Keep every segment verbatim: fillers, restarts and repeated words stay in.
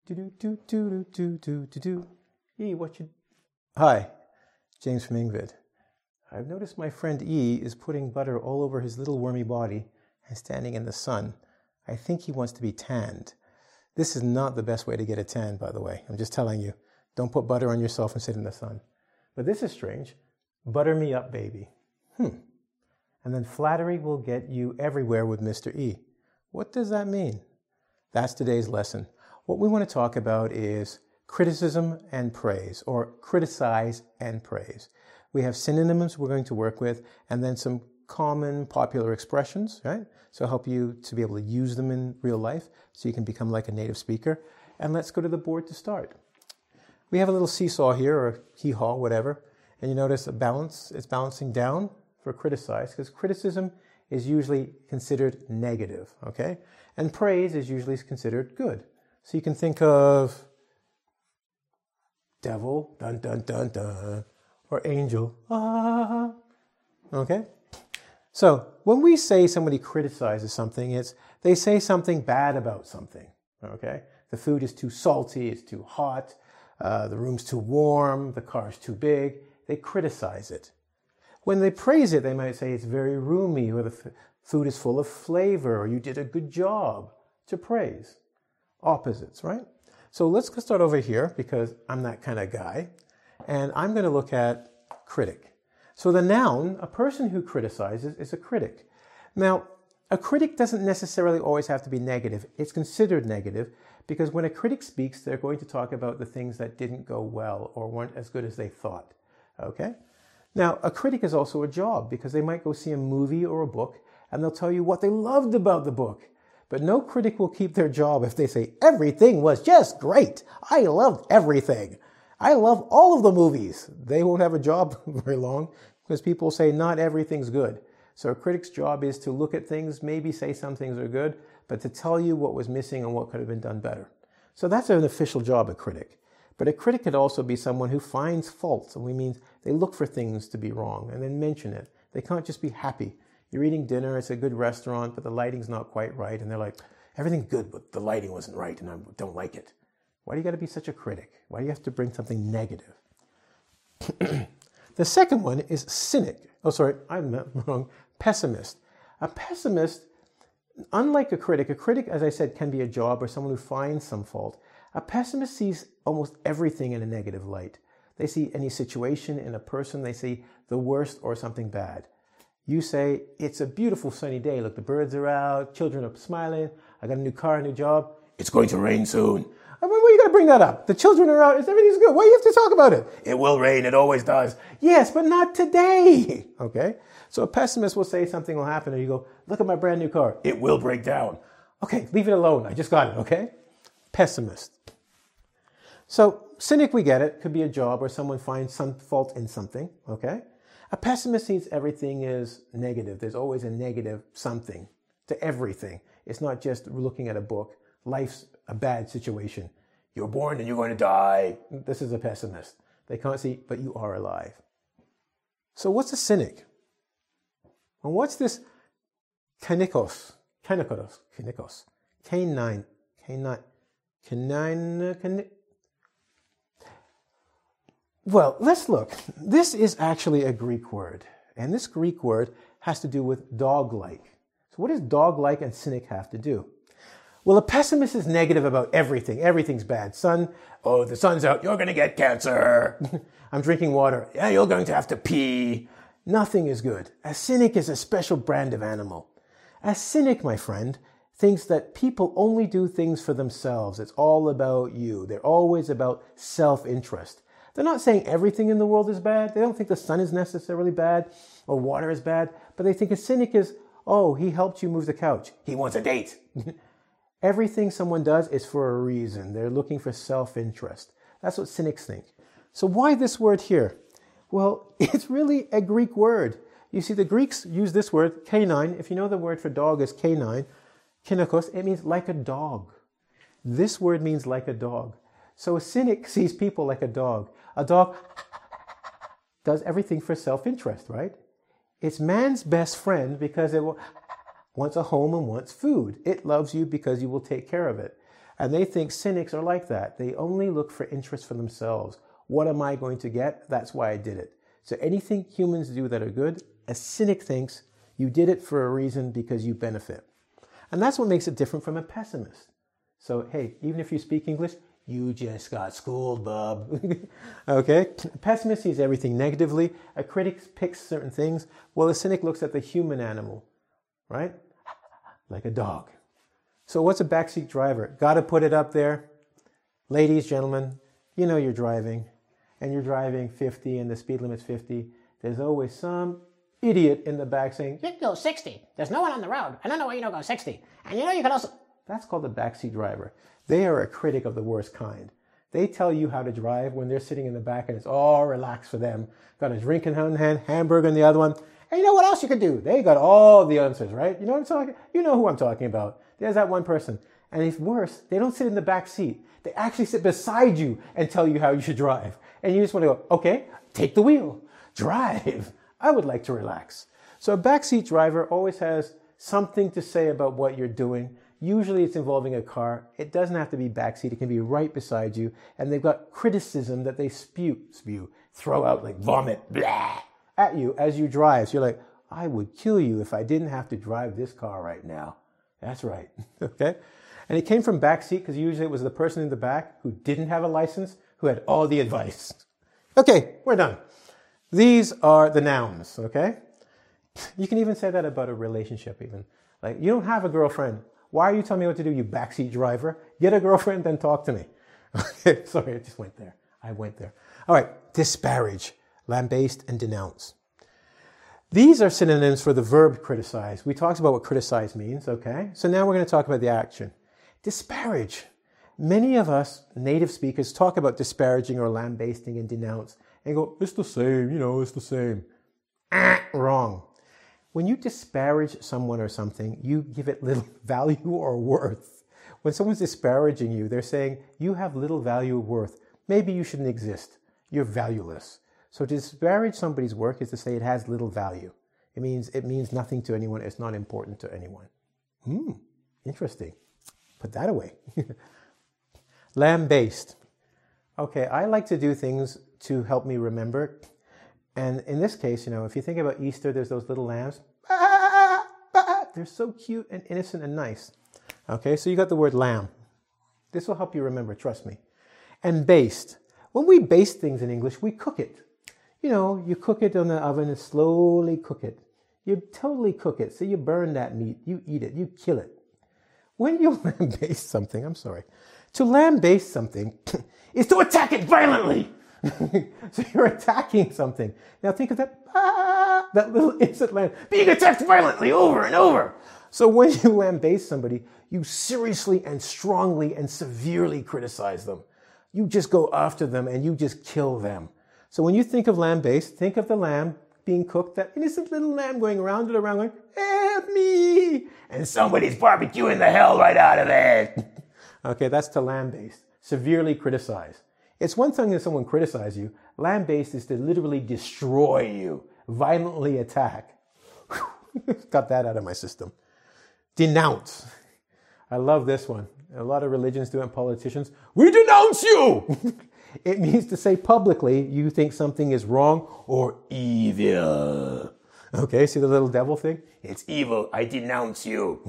Do do do do do do do do. E, what you? Hi, James from Ingvid. I've noticed my friend E is putting butter all over his little wormy body and standing in the sun. I think he wants to be tanned. This is not the best way to get a tan, by the way. I'm just telling you. Don't put butter on yourself and sit in the sun. But this is strange. Butter me up, baby. Hmm. And then flattery will get you everywhere with Mister E. What does that mean? That's today's lesson. What we want to talk about is criticism and praise, or criticize and praise. We have synonyms we're going to work with, and then some common popular expressions, right? So help you to be able to use them in real life so you can become like a native speaker. And let's go to the board to start. We have a little seesaw here, or hee-haw, whatever. And you notice a balance, it's balancing down for criticize, because criticism is usually considered negative, okay? And praise is usually considered good. So you can think of devil, dun dun dun dun, or angel, ah, okay? So when we say somebody criticizes something, it's they say something bad about something, okay? The food is too salty, it's too hot, uh, the room's too warm, the car's too big. They criticize it. When they praise it, they might say it's very roomy, or the f- food is full of flavor, or you did a good job. To praise. Opposites, right? So let's start over here, because I'm that kind of guy. And I'm going to look at critic. So the noun, a person who criticizes, is a critic. Now, a critic doesn't necessarily always have to be negative. It's considered negative because when a critic speaks, they're going to talk about the things that didn't go well or weren't as good as they thought. Okay? Now, a critic is also a job because they might go see a movie or a book and they'll tell you what they loved about the book. But no critic will keep their job if they say, everything was just great. I loved everything. I love all of the movies. They won't have a job very long because people say not everything's good. So a critic's job is to look at things, maybe say some things are good, but to tell you what was missing and what could have been done better. So that's an official job, a critic. But a critic could also be someone who finds faults, and we mean they look for things to be wrong and then mention it. They can't just be happy. You're eating dinner, it's a good restaurant, but the lighting's not quite right, and they're like, everything's good, but the lighting wasn't right, and I don't like it. Why do you got to be such a critic? Why do you have to bring something negative? The second one is cynic. Oh, sorry, I'm wrong. Pessimist. A pessimist, unlike a critic, a critic, as I said, can be a job or someone who finds some fault. A pessimist sees almost everything in a negative light. They see any situation in a person, they see the worst or something bad. You say, it's a beautiful sunny day. Look, the birds are out, children are smiling, I got a new car, a new job. It's going to rain soon. I mean, why are you going to bring that up? The children are out, everything's good. Why do you have to talk about it? It will rain, it always does. Yes, but not today. Okay? So a pessimist will say something will happen, and you go, look at my brand new car. It will break down. Okay, leave it alone. I just got it, okay? Pessimist. So cynic, we get it. Could be a job or someone finds some fault in something, okay? A pessimist sees everything is negative. There's always a negative something to everything. It's not just looking at a book. Life's a bad situation. You're born and you're going to die. This is a pessimist. They can't see, but you are alive. So what's a cynic? And what's this kanikos? Kanikos. Kanikos. Canine. Canine. Canine. Canine. Well, let's look. This is actually a Greek word. And this Greek word has to do with dog-like. So what does dog-like and cynic have to do? Well, a pessimist is negative about everything. Everything's bad. Sun, oh, the sun's out. You're going to get cancer. I'm drinking water. Yeah, you're going to have to pee. Nothing is good. A cynic is a special brand of animal. A cynic, my friend, thinks that people only do things for themselves. It's all about you. They're always about self-interest. They're not saying everything in the world is bad. They don't think the sun is necessarily bad or water is bad, but they think a cynic is, oh, he helped you move the couch. He wants a date. Everything someone does is for a reason. They're looking for self-interest. That's what cynics think. So why this word here? Well, it's really a Greek word. You see, the Greeks use this word, canine. If you know the word for dog is canine, kinokos, it means like a dog. This word means like a dog. So a cynic sees people like a dog. A dog does everything for self-interest, right? It's man's best friend because it will, wants a home and wants food. It loves you because you will take care of it. And they think cynics are like that. They only look for interest for themselves. What am I going to get? That's why I did it. So anything humans do that are good, a cynic thinks you did it for a reason because you benefit. And that's what makes it different from a pessimist. So, hey, even if you speak English, you just got schooled, bub. Okay? A pessimist sees everything negatively. A critic picks certain things. Well, a cynic looks at the human animal, right? Like a dog. So what's a backseat driver? Got to put it up there. Ladies, gentlemen, you know you're driving, and you're driving fifty and the speed limit's fifty. There's always some idiot in the back saying, you can go sixty. There's no one on the road. I don't know why you don't go sixty. And you know you can also... That's called a backseat driver. They are a critic of the worst kind. They tell you how to drive when they're sitting in the back and it's all relaxed for them. Got a drink in one hand, hamburger in the other one. And you know what else you can do? They got all the answers, right? You know what I'm talking? You know who I'm talking about. There's that one person. And if worse, they don't sit in the back seat. They actually sit beside you and tell you how you should drive. And you just want to go, okay, take the wheel, drive. I would like to relax. So a backseat driver always has something to say about what you're doing. Usually it's involving a car. It doesn't have to be backseat. It can be right beside you. And they've got criticism that they spew, spew, throw out like vomit, blah, at you as you drive. So you're like, I would kill you if I didn't have to drive this car right now. That's right. Okay? And it came from backseat because usually it was the person in the back who didn't have a license who had all the advice. Okay, we're done. These are the nouns, okay? You can even say that about a relationship even. Like, you don't have a girlfriend. Why are you telling me what to do, you backseat driver? Get a girlfriend, then talk to me. Okay, sorry, I just went there. I went there. All right, disparage, lambaste, and denounce. These are synonyms for the verb criticize. We talked about what criticize means, okay? So now we're going to talk about the action. Disparage. Many of us native speakers talk about disparaging or lambasting and denounce and go, it's the same, you know, it's the same. Ah, wrong. When you disparage someone or something, you give it little value or worth. When someone's disparaging you, they're saying, you have little value or worth. Maybe you shouldn't exist. You're valueless. So to disparage somebody's work is to say it has little value. It means it means nothing to anyone. It's not important to anyone. Hmm, interesting. Put that away. Lambaste. Okay, I like to do things to help me remember. And in this case, you know, if you think about Easter, there's those little lambs. They're so cute and innocent and nice. Okay, so you got the word lamb. This will help you remember, trust me. And baste. When we baste things in English, we cook it. You know, you cook it in the oven and slowly cook it. You totally cook it. So you burn that meat, you eat it, you kill it. When you lambaste something, I'm sorry, to lambaste something is to attack it violently. So you're attacking something. Now think of that, ah, that little instant lamb being attacked violently over and over. So when you lambaste somebody, you seriously and strongly and severely criticize them. You just go after them and you just kill them. So when you think of lambaste, think of the lamb being cooked, that innocent little lamb going around and around going, help me! And somebody's barbecuing the hell right out of it. Okay, that's to lambaste. Severely criticize. It's one thing if someone criticizes you. Lambaste is to literally destroy you, violently attack. Got that out of my system. Denounce. I love this one. A lot of religions do it, and politicians. We denounce you! It means to say publicly you think something is wrong or evil. Okay, see the little devil thing? It's evil. I denounce you.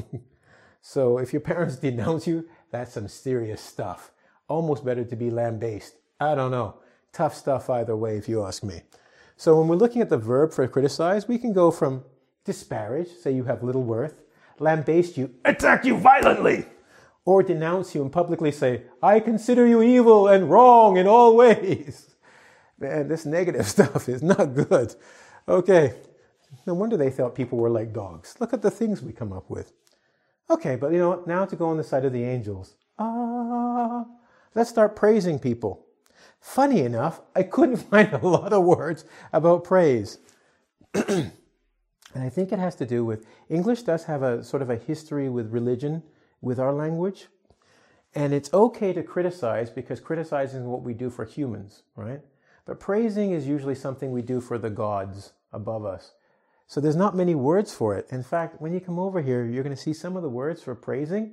So if your parents denounce you, that's some serious stuff. Almost better to be lambaste. I don't know. Tough stuff either way, if you ask me. So when we're looking at the verb for criticize, we can go from disparage, say you have little worth, lambaste you, attack you violently, or denounce you and publicly say, I consider you evil and wrong in all ways. Man, this negative stuff is not good. Okay, no wonder they thought people were like dogs. Look at the things we come up with. Okay, but you know what? Now to go on the side of the angels. Ah, let's start praising people. Funny enough, I couldn't find a lot of words about praise. And I think it has to do with, English does have a sort of a history with religion, with our language. And it's okay to criticize because criticizing is what we do for humans, right? But praising is usually something we do for the gods above us. So there's not many words for it. In fact, when you come over here, you're going to see some of the words for praising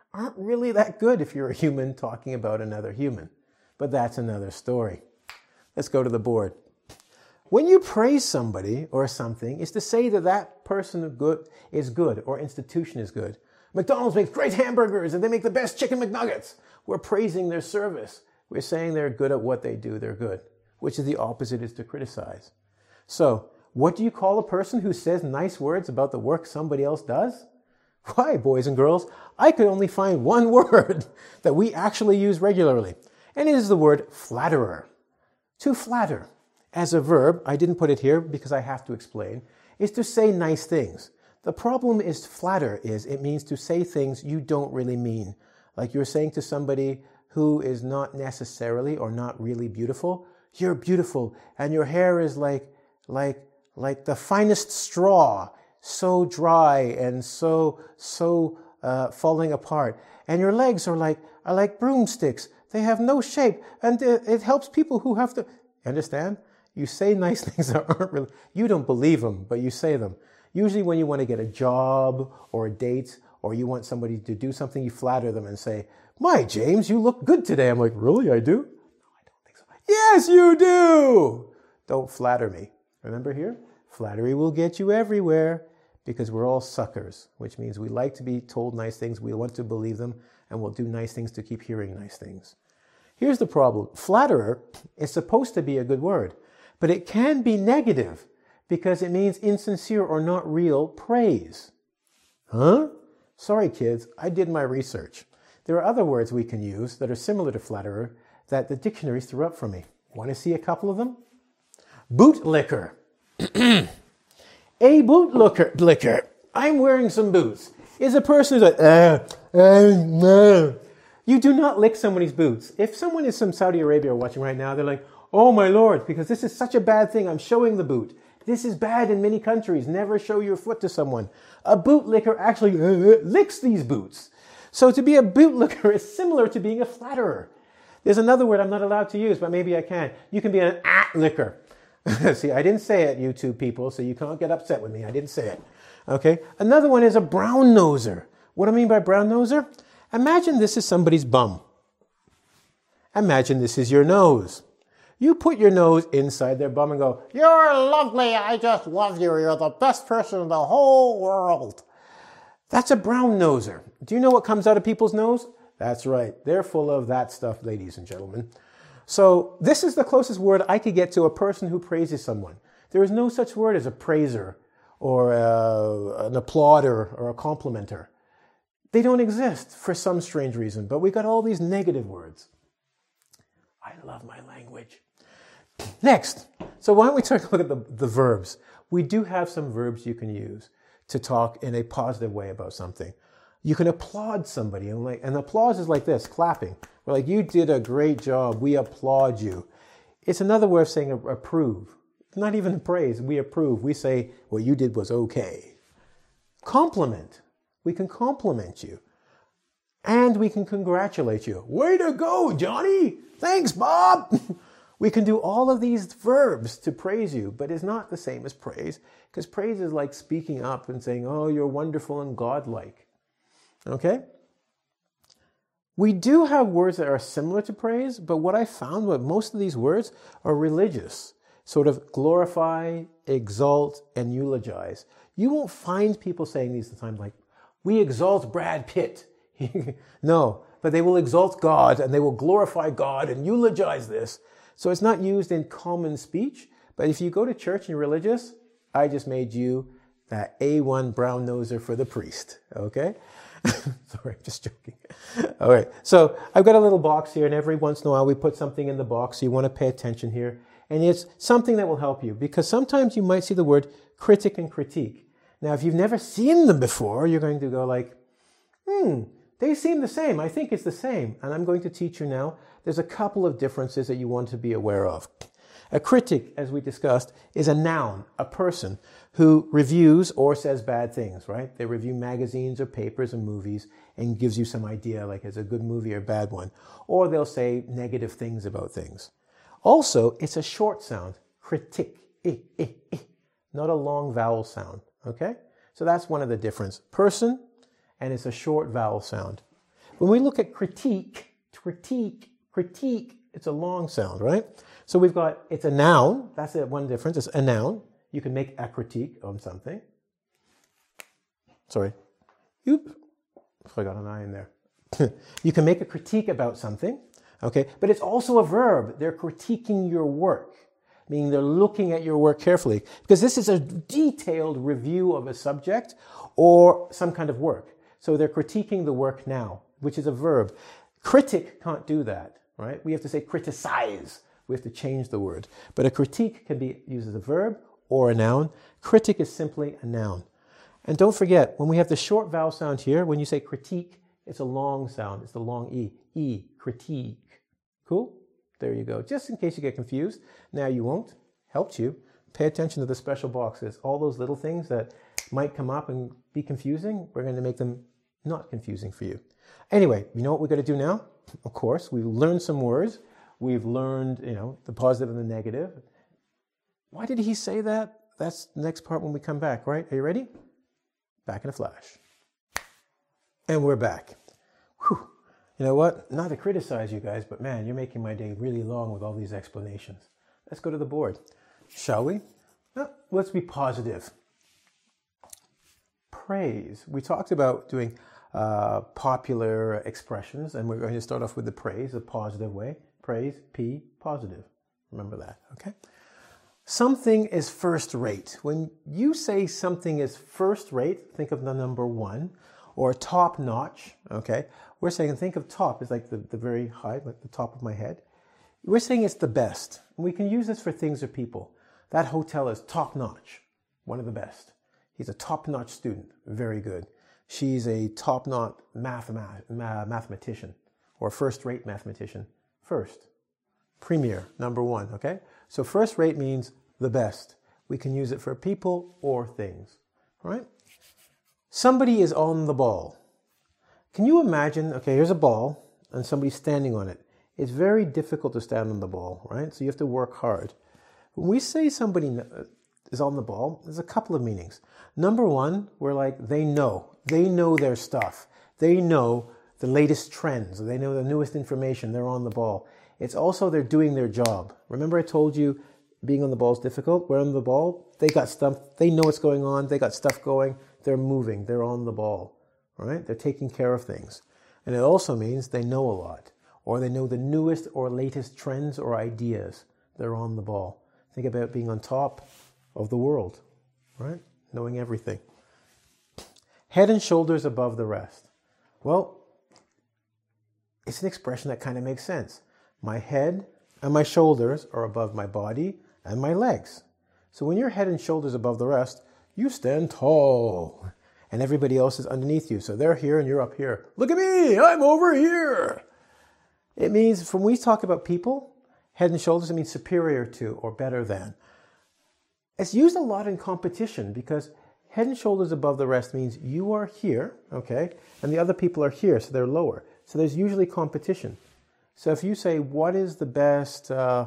aren't really that good if you're a human talking about another human. But that's another story. Let's go to the board. When you praise somebody or something, it's to say that that person is good, is good or institution is good. McDonald's makes great hamburgers and they make the best chicken McNuggets. We're praising their service. We're saying they're good at what they do. They're good, which is the opposite is to criticize. So what do you call a person who says nice words about the work somebody else does? Why, boys and girls, I could only find one word that we actually use regularly, and it is the word flatterer. To flatter, as a verb, I didn't put it here because I have to explain, is to say nice things. The problem is flatter is it means to say things you don't really mean. Like you're saying to somebody who is not necessarily or not really beautiful, you're beautiful and your hair is like, like, like the finest straw, so dry and so, so uh, falling apart. And your legs are like, are like broomsticks. They have no shape. And it, it helps people who have to, understand? You say nice things that aren't really, you don't believe them, but you say them. Usually when you want to get a job or a date or you want somebody to do something, you flatter them and say, my James, you look good today. I'm like, really, I do? No, I don't think so. Yes, you do. Don't flatter me. Remember here? Flattery will get you everywhere because we're all suckers, which means we like to be told nice things. We want to believe them and we'll do nice things to keep hearing nice things. Here's the problem. Flatterer is supposed to be a good word, but it can be negative because it means insincere or not real praise. Huh? Sorry, kids, I did my research. There are other words we can use that are similar to flatterer that the dictionaries threw up for me. Want to see a couple of them? Bootlicker. A bootlicker. I'm wearing some boots. Is a person who's like, uh, uh, no. You do not lick somebody's boots. If someone is from Saudi Arabia watching right now, they're like, oh my Lord, because this is such a bad thing. I'm showing the boot. This is bad in many countries. Never show your foot to someone. A bootlicker actually uh, licks these boots. So to be a bootlicker is similar to being a flatterer. There's another word I'm not allowed to use, but maybe I can. You can be an at-licker. See, I didn't say it, YouTube people, so you can't get upset with me. I didn't say it. Okay? Another one is a brown-noser. What do I mean by brown-noser? Imagine this is somebody's bum. Imagine this is your nose. You put your nose inside their bum and go, you're lovely, I just love you, you're the best person in the whole world. That's a brown-noser. Do you know what comes out of people's nose? That's right. They're full of that stuff, ladies and gentlemen. So this is the closest word I could get to a person who praises someone. There is no such word as a praiser or a, an applauder or a complimenter. They don't exist for some strange reason, but we got all these negative words. I love my language. Next, so why don't we take a look at the, the verbs. We do have some verbs you can use to talk in a positive way about something. You can applaud somebody, and like, and applause is like this, clapping. We're like, you did a great job, we applaud you. It's another way of saying approve. Not even a praise, we approve. We say, what you did was okay. Compliment. We can compliment you. And we can congratulate you. Way to go, Johnny! Thanks, Bob! We can do all of these verbs to praise you, but it's not the same as praise, because praise is like speaking up and saying, oh, you're wonderful and godlike. Okay? We do have words that are similar to praise, but what I found was most of these words are religious, sort of glorify, exalt, and eulogize. You won't find people saying these at the time like, we exalt Brad Pitt. No, but they will exalt God and they will glorify God and eulogize this. So it's not used in common speech, but if you go to church and you're religious, I just made you that A one brown noser for the priest, okay? Sorry, I'm just joking. All right, so I've got a little box here, and every once in a while we put something in the box, so you want to pay attention here. And it's something that will help you, because sometimes you might see the word critic and critique. Now, if you've never seen them before, you're going to go like, hmm, they seem the same. I think it's the same. And I'm going to teach you now. There's a couple of differences that you want to be aware of. A critic, as we discussed, is a noun, a person who reviews or says bad things, right? They review magazines or papers and movies and gives you some idea, like it's a good movie or a bad one. Or they'll say negative things about things. Also, it's a short sound, critique, eh, eh, eh, not a long vowel sound, okay? So that's one of the differences. Person, and it's a short vowel sound. When we look at critique, critique, critique, it's a long sound, right? So we've got, it's a noun. That's the one difference. It's a noun. You can make a critique on something. Sorry. Oop. I got an I in there. You can make a critique about something, okay? But it's also a verb. They're critiquing your work, meaning they're looking at your work carefully, because this is a detailed review of a subject or some kind of work. So they're critiquing the work now, which is a verb. Critic can't do that, right? We have to say criticize. We have to change the word. But a critique can be used as a verb or a noun. Critic is simply a noun. And don't forget, when we have the short vowel sound here, when you say critique, it's a long sound. It's the long E. E, critique. Cool? There you go. Just in case you get confused. Now you won't. Helped you. Pay attention to the special boxes. All those little things that might come up and be confusing, we're going to make them not confusing for you. Anyway, you know what we're going to do now? Of course, we've learned some words. We've learned, you know, the positive and the negative. Why did he say that? That's the next part when we come back, right? Are you ready? Back in a flash. And we're back. Whew. You know what? Not to criticize you guys, but man, you're making my day really long with all these explanations. Let's go to the board, shall we? No, let's be positive. Praise. We talked about doing uh, popular expressions, and we're going to start off with the praise, a positive way. Praise, P, positive. Remember that, okay? Something is first rate. When you say something is first rate, think of the number one, or top notch, okay? We're saying, think of top as like the, the very high, like the top of my head. We're saying it's the best. And we can use this for things or people. That hotel is top notch, one of the best. He's a top notch student, very good. She's a top notch mathemat- mathematician, or first rate mathematician. First, premier, number one, okay? So first rate means the best. We can use it for people or things, all right? Somebody is on the ball. Can you imagine, okay, here's a ball and somebody's standing on it. It's very difficult to stand on the ball, right? So you have to work hard. When we say somebody is on the ball, there's a couple of meanings. Number one, we're like, they know. They know their stuff. They know the latest trends. They know the newest information. They're on the ball. It's also they're doing their job. Remember I told you being on the ball is difficult? We're on the ball. They got stuff. They know what's going on. They got stuff going. They're moving. They're on the ball. Right? They're taking care of things. And it also means they know a lot. Or they know the newest or latest trends or ideas. They're on the ball. Think about being on top of the world. Right? Knowing everything. Head and shoulders above the rest. Well, it's an expression that kind of makes sense. My head and my shoulders are above my body and my legs. So when you're head and shoulders above the rest, you stand tall. And everybody else is underneath you. So they're here and you're up here. Look at me, I'm over here. It means, when we talk about people, head and shoulders, it means superior to or better than. It's used a lot in competition because head and shoulders above the rest means you are here, okay, and the other people are here, so they're lower. So there's usually competition. So if you say, what is the best uh,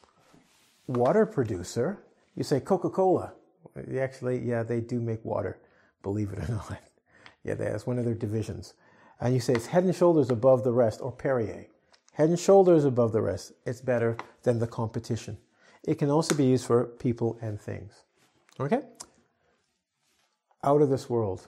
water producer? You say Coca-Cola. Actually, yeah, they do make water, believe it or not. Yeah, that's one of their divisions. And you say it's head and shoulders above the rest, or Perrier. Head and shoulders above the rest. It's better than the competition. It can also be used for people and things. Okay? Out of this world.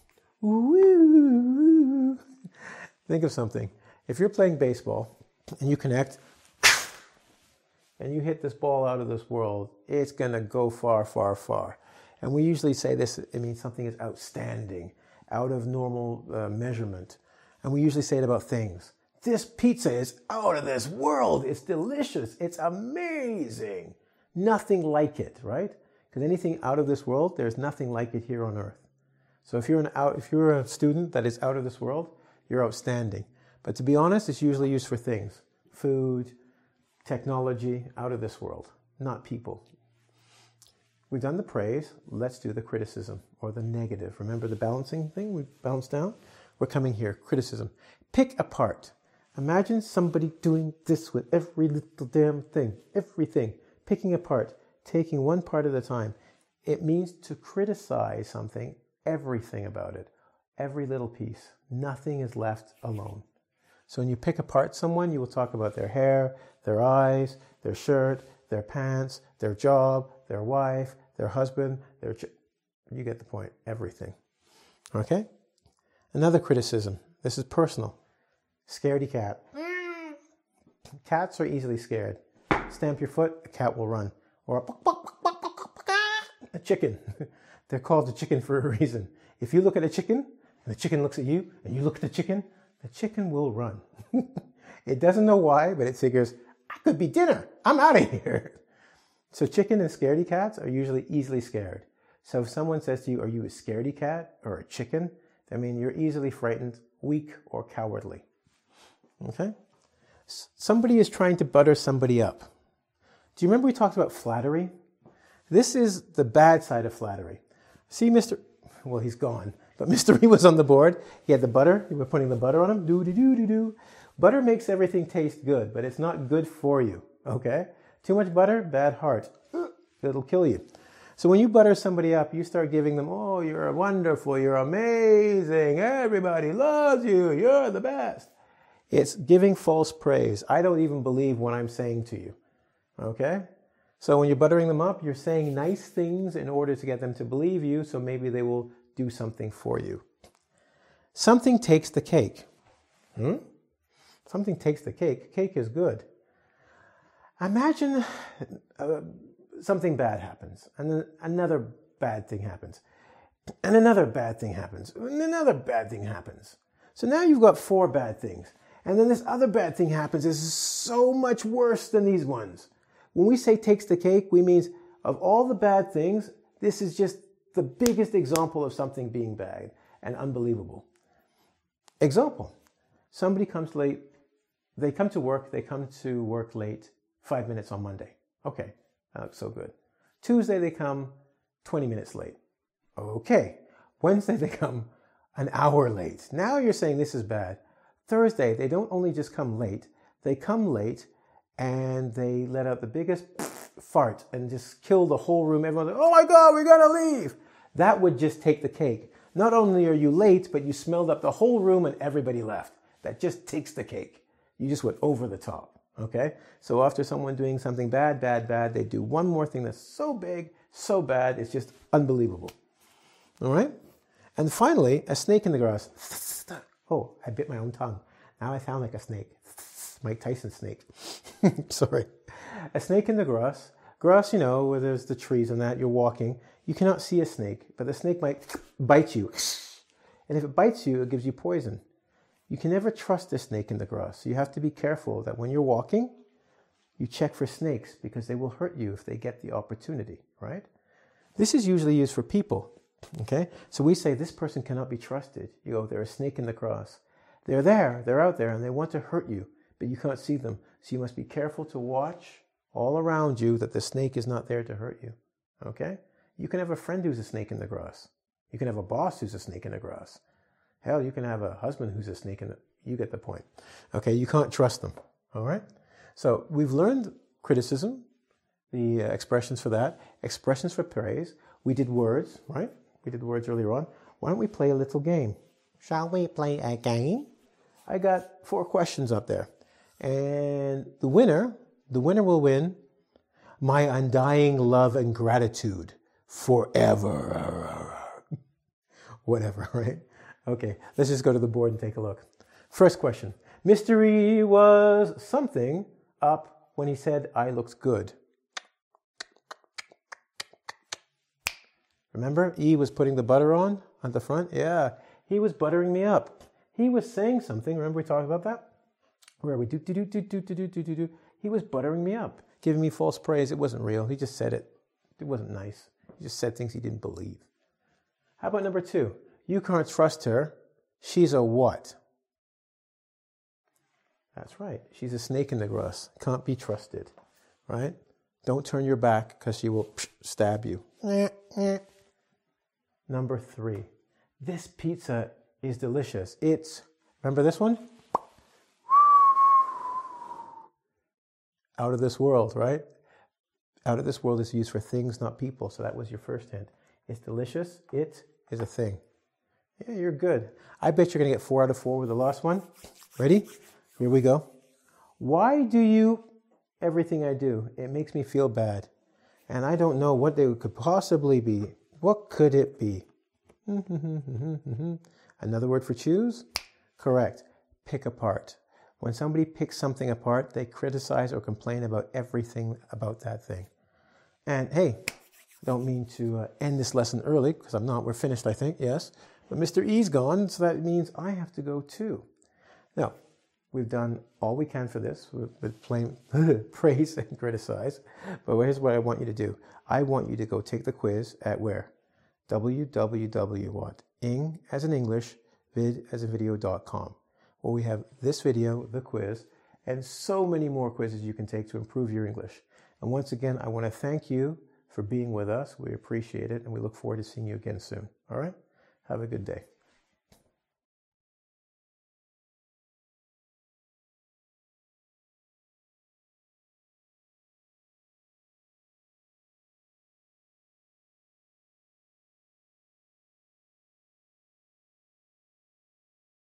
Woo! Think of something. If you're playing baseball and you connect and you hit this ball out of this world, it's going to go far, far, far. And we usually say this, it means something is outstanding, out of normal uh, measurement. And we usually say it about things. This pizza is out of this world. It's delicious. It's amazing. Nothing like it, right? Because anything out of this world, there's nothing like it here on earth. So if you're an out, if you're a student that is out of this world, you're outstanding. But to be honest, it's usually used for things. Food, technology, out of this world, not people. We've done the praise. Let's do the criticism or the negative. Remember the balancing thing? We balance down. We're coming here. Criticism. Pick apart. Imagine somebody doing this with every little damn thing. Everything. Picking apart. Taking one part at a time. It means to criticize something, everything about it. Every little piece. Nothing is left alone. So when you pick apart someone, you will talk about their hair, their eyes, their shirt, their pants, their job, their wife, their husband, their ch- you get the point, everything. Okay? Another criticism. This is personal. Scaredy cat. Cats are easily scared. Stamp your foot, a cat will run. Or a, a chicken. They're called a chicken for a reason. If you look at a chicken, and the chicken looks at you, and you look at the chicken, the chicken will run. It doesn't know why, but it figures, I could be dinner. I'm out of here. So chicken and scaredy cats are usually easily scared. So if someone says to you, are you a scaredy cat or a chicken? I mean, you're easily frightened, weak, or cowardly. Okay? Somebody is trying to butter somebody up. Do you remember we talked about flattery? This is the bad side of flattery. See, Mister Well, he's gone. But Mister E was on the board. He had the butter. You were putting the butter on him. Do-do-do-do-do. Butter makes everything taste good, but it's not good for you. Okay? Too much butter, bad heart. It'll kill you. So when you butter somebody up, you start giving them, oh, you're wonderful, you're amazing, everybody loves you, you're the best. It's giving false praise. I don't even believe what I'm saying to you. Okay? So when you're buttering them up, you're saying nice things in order to get them to believe you, so maybe they will do something for you. Something takes the cake. Hmm? Something takes the cake. Cake is good. Imagine uh, something bad happens, and then another bad thing happens, and another bad thing happens, and another bad thing happens. So now you've got four bad things. And then this other bad thing happens. This is so much worse than these ones. When we say takes the cake, we mean of all the bad things, this is just the biggest example of something being bad and unbelievable. Example, somebody comes late. They come to work. They come to work late, five minutes on Monday. Okay, that looks so good. Tuesday, they come twenty minutes late. Okay. Wednesday, they come an hour late. Now you're saying this is bad. Thursday, they don't only just come late, they come late and they let out the biggest fart and just kill the whole room. Everyone's like, oh my God, we gotta leave. That would just take the cake. Not only are you late, but you smelled up the whole room and everybody left. That just takes the cake. You just went over the top, okay? So after someone doing something bad, bad, bad, they do one more thing that's so big, so bad, it's just unbelievable. All right? And finally, a snake in the grass. Oh, I bit my own tongue. Now I sound like a snake. Mike Tyson snake. Sorry. A snake in the grass. Grass, you know, where there's the trees and that, you're walking. You cannot see a snake, but the snake might bite you. And if it bites you, it gives you poison. You can never trust a snake in the grass. So you have to be careful that when you're walking, you check for snakes because they will hurt you if they get the opportunity, right? This is usually used for people. Okay, so we say this person cannot be trusted. You go, they're a snake in the grass. They're there, they're out there, and they want to hurt you, but you can't see them. So you must be careful to watch all around you that the snake is not there to hurt you. Okay? You can have a friend who's a snake in the grass. You can have a boss who's a snake in the grass. Hell, you can have a husband who's a snake in the... You get the point. Okay, you can't trust them. All right? So we've learned criticism, the uh, expressions for that, expressions for praise. We did words, right? We did words earlier on. Why don't we play a little game? Shall we play a game? I got four questions up there. And the winner, the winner will win my undying love and gratitude forever. Whatever, right? Okay, let's just go to the board and take a look. First question. Mister E was something up when he said, I looks good. Remember, E was putting the butter on at the front? Yeah, he was buttering me up. He was saying something. Remember we talked about that? Where we do, do, do, do, do, do, do, do, do. He was buttering me up, giving me false praise. It wasn't real. He just said it. It wasn't nice. He just said things he didn't believe. How about number two? You can't trust her. She's a what? That's right. She's a snake in the grass. Can't be trusted, right? Don't turn your back because she will stab you. Number three, this pizza is delicious. It's, remember this one? Out of this world, right? Out of this world is used for things, not people. So that was your first hint. It's delicious. It is a thing. Yeah, you're good. I bet you're going to get four out of four with the last one. Ready? Here we go. Why do you everything I do? It makes me feel bad. And I don't know what they could possibly be. What could it be? Another word for choose? Correct. Pick apart. When somebody picks something apart, they criticize or complain about everything about that thing. And hey, I don't mean to uh, end this lesson early, because I'm not. We're finished, I think, yes. But Mister E's gone, so that means I have to go too. Now, we've done all we can for this with plain praise and criticize. But here's what I want you to do. I want you to go take the quiz at where? w w w dot ing as in English, vid as in video dot com, where we have this video, the quiz, and so many more quizzes you can take to improve your English. And once again, I want to thank you for being with us. We appreciate it, and we look forward to seeing you again soon. All right? Have a good day.